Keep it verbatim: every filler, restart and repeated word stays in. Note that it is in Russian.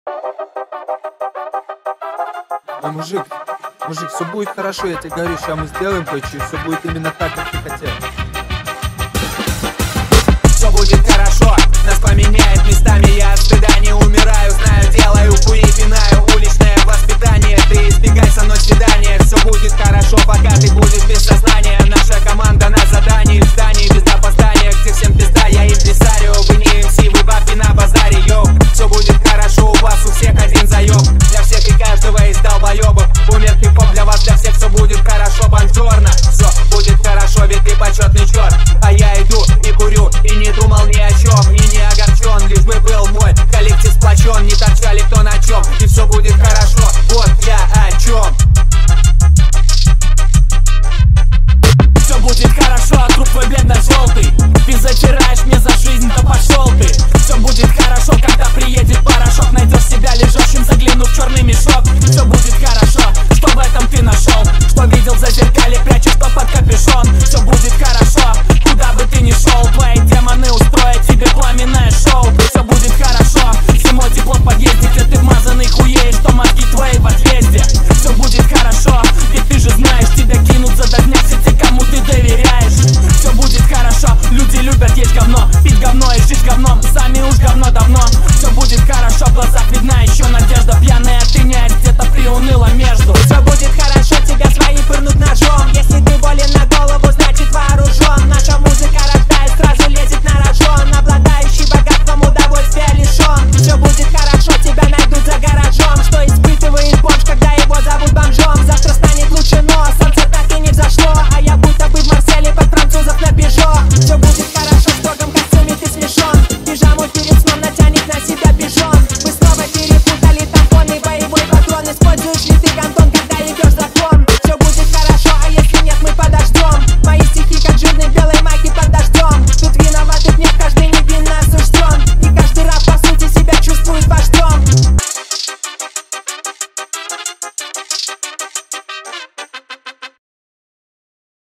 Ой, мужик, мужик, все будет хорошо, я тебе говорю, сейчас мы сделаем кое-что, и все будет именно так, как ты хотел. Все будет хорошо, нас поменяет местами, я от стыда не умираю, знаю, делаю, хуи пинаю, уличное воспитание, ты избегай со мной свидания, все будет хорошо, пока ты будешь без сознания, наша команда на задании, в здании без опоздания, где всем пизда, я импресарио, вы не эм си, вы бабки на базаре, йоу, все будет хорошо, у вас у всех один заеб, для всех и каждого из долбоебов, умер хип-хоп для вас, для всех все будет хорошо, бонжорно, все будет хорошо, ведь ты почетный черт, а я иду и курю, и не думал ни о чем, и не огорчен, лишь бы был мой коллектив сплочен, не торчали кто на чем, и все будет хорошо, вот я о чем. Все будет хорошо, а труп твой бледно-желтый, ты затираешь мне за жизнь, да пошел ты. Все будет хорошо, когда приедет порошок, найдешь себя лежащим, заглянув в черный мешок. Все будет хорошо, что в этом ты нашел, что видел за зеркале, прячешь что под капюшон. Все будет хорошо, куда бы ты ни шел, твои демоны устроят тебе пламенное шоу. Все будет хорошо, зимой тепло в подъезде, где ты вмазанный хуеешь, что мозги твои в отъезде. Все будет хорошо, ведь ты же знаешь, тебя кинут за дождяк все те, кому ты доверяешь. Все будет хорошо, люди любят есть говно, пить говно и жить говном, сами уж говно давно. Все будет хорошо, в глазах видна еще надежда пьяная, ты не